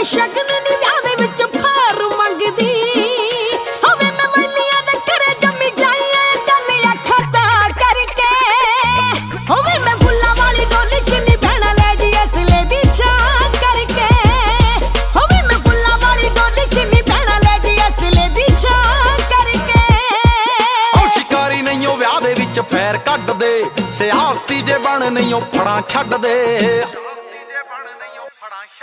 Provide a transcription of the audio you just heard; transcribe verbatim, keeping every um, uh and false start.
ਸ਼ਗਨ ਨੀ ਵਿਆਹ ਦੇ ਵਿੱਚ ਫਾਰ ਮੰਗਦੀ ਹੋਵੇ ਮੈਂ ਵਲੀਆਂ ਦੇ ਘਰੇ ਜੰਮੀ ਜਾਈਏ ਗੱਲ ਅੱਖਾਂ ਤਾਂ ਕਰਕੇ ਹੋਵੇ ਮੈਂ ਫੁੱਲਾਂ ਵਾਲੀ ਡੋਲੀ ਚ ਨੀ ਬਹਿਣਾ ਲੈ ਜੀ ਅਸਲੇ ਦੀ ਛਾਂ ਕਰਕੇ ਹੋਵੇ ਮੈਂ ਫੁੱਲਾਂ ਵਾਲੀ ਡੋਲੀ ਚ ਨੀ ਬਹਿਣਾ ਲੈ ਜੀ ਅਸਲੇ ਦੀ ਛਾਂ ਕਰਕੇ ਉਹ ਸ਼ਿਕਾਰੀ ਨਹੀਂ ਉਹ ਵਿਆਹ ਦੇ ਵਿੱਚ ਫੈਰ ਕੱਢਦੇ ਸਿਆਸਤੀ ਜੇ ਬਣ ਨਹੀਂ ਉਹ ਫੜਾਂ ਛੱਡਦੇ